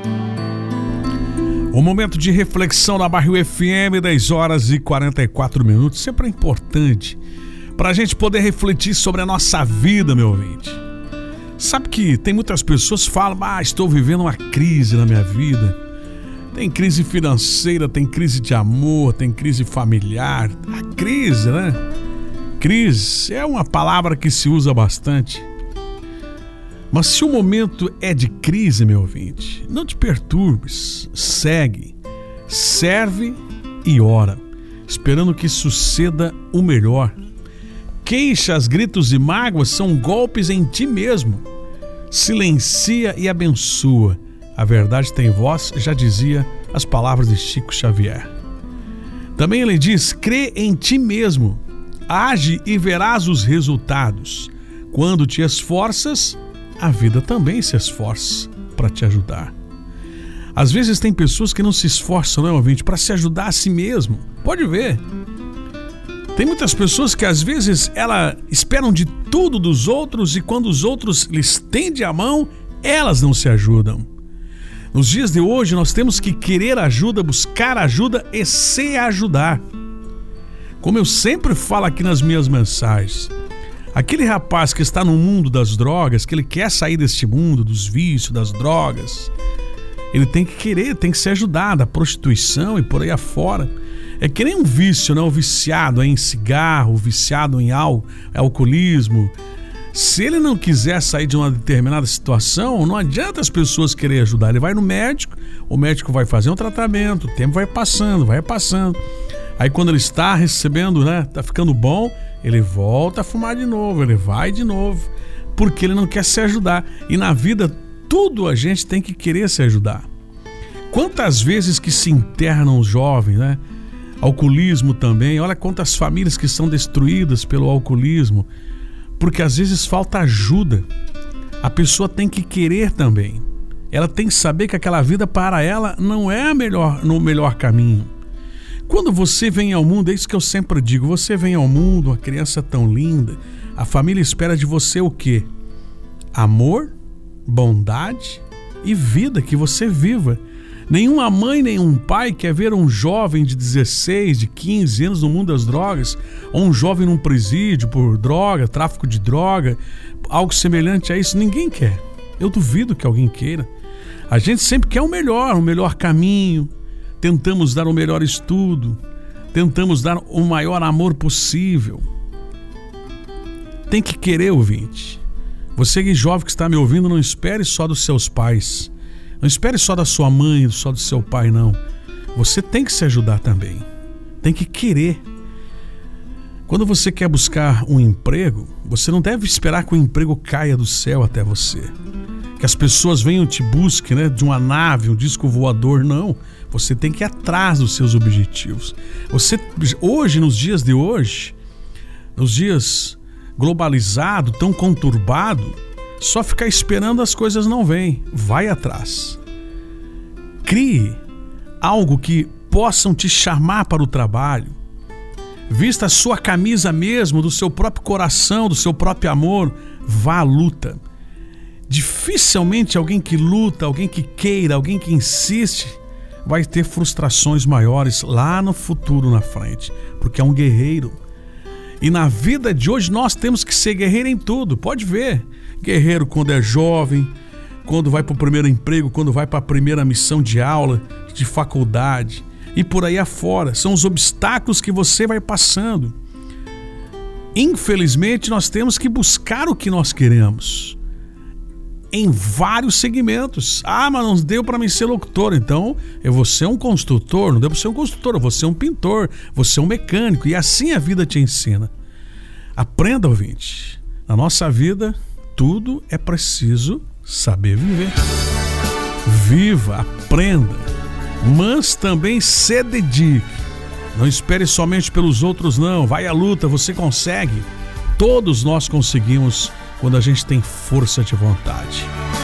Um momento de reflexão na Barril FM, 10 horas e 44 minutos. Sempre é importante para a gente poder refletir sobre a nossa vida, meu ouvinte. Sabe que tem muitas pessoas que falam, estou vivendo uma crise na minha vida. Tem crise financeira, tem crise de amor, tem crise familiar. A crise, né? Crise é uma palavra que se usa bastante. Mas se o momento é de crise, meu ouvinte, não te perturbes, segue, serve e ora, esperando que suceda o melhor. Queixas, gritos e mágoas são golpes em ti mesmo. Silencia e abençoa. A verdade tem voz, já dizia as palavras de Chico Xavier. Também ele diz, crê em ti mesmo, age e verás os resultados. Quando te esforças, a vida também se esforça para te ajudar. Às vezes tem pessoas que não se esforçam, não é, ouvinte, para se ajudar a si mesmo. Pode ver. Tem muitas pessoas que às vezes elas esperam de tudo dos outros e quando os outros lhes tendem a mão, elas não se ajudam. Nos dias de hoje nós temos que querer ajuda, buscar ajuda e se ajudar. Como eu sempre falo aqui nas minhas mensagens, aquele rapaz que está no mundo das drogas, que ele quer sair deste mundo, dos vícios, das drogas, ele tem que querer, tem que ser ajudado, a prostituição e por aí afora. É que nem um vício, né? O viciado em cigarro, o viciado em alcoolismo. Se ele não quiser sair de uma determinada situação, não adianta as pessoas quererem ajudar. Ele vai no médico, o médico vai fazer um tratamento, o tempo vai passando. Aí quando ele está recebendo, né? Tá ficando bom, ele volta a fumar de novo, ele vai de novo, porque ele não quer se ajudar. E na vida, tudo a gente tem que querer se ajudar. Quantas vezes que se internam os jovens, né? Alcoolismo também, olha quantas famílias que são destruídas pelo alcoolismo, porque às vezes falta ajuda. A pessoa tem que querer também. Ela tem que saber que aquela vida para ela não é no melhor caminho. Quando você vem ao mundo, é isso que eu sempre digo, você vem ao mundo, uma criança tão linda, a família espera de você o quê? Amor, bondade e vida, que você viva. Nenhuma mãe, nenhum pai quer ver um jovem de 16, de 15 anos no mundo das drogas, ou um jovem num presídio por droga, tráfico de droga, algo semelhante a isso. Ninguém quer. Eu duvido que alguém queira. A gente sempre quer o melhor caminho. Tentamos dar o melhor estudo, tentamos dar o maior amor possível. Tem que querer, ouvinte. Você que é jovem que está me ouvindo, não espere só dos seus pais. Não espere só da sua mãe, só do seu pai, não. Você tem que se ajudar também. Tem que querer. Quando você quer buscar um emprego, você não deve esperar que o emprego caia do céu até você. Que as pessoas venham te busquem, né, de uma nave, um disco voador, não. Você tem que ir atrás dos seus objetivos. Você, hoje, nos dias de hoje, nos dias globalizados, tão conturbados, só ficar esperando as coisas não vêm. Vai atrás. Crie algo que possam te chamar para o trabalho. Vista a sua camisa mesmo, do seu próprio coração, do seu próprio amor. Vá à luta. Dificilmente alguém que luta, alguém que queira, alguém que insiste, vai ter frustrações maiores lá no futuro, na frente, porque é um guerreiro. E na vida de hoje nós temos que ser guerreiro em tudo. Pode ver, guerreiro quando é jovem, quando vai para o primeiro emprego, quando vai para a primeira missão de aula, de faculdade e por aí afora. São os obstáculos que você vai passando. Infelizmente nós temos que buscar o que nós queremos em vários segmentos. Mas não deu para mim ser locutor, então eu vou ser um construtor. Não deu para ser um construtor, eu vou ser um pintor, vou ser um mecânico. E assim a vida te ensina. Aprenda, ouvinte. Na nossa vida, tudo é preciso saber viver. Viva, aprenda, mas também se dedique. Não espere somente pelos outros, não. Vai à luta, você consegue. Todos nós conseguimos quando a gente tem força de vontade.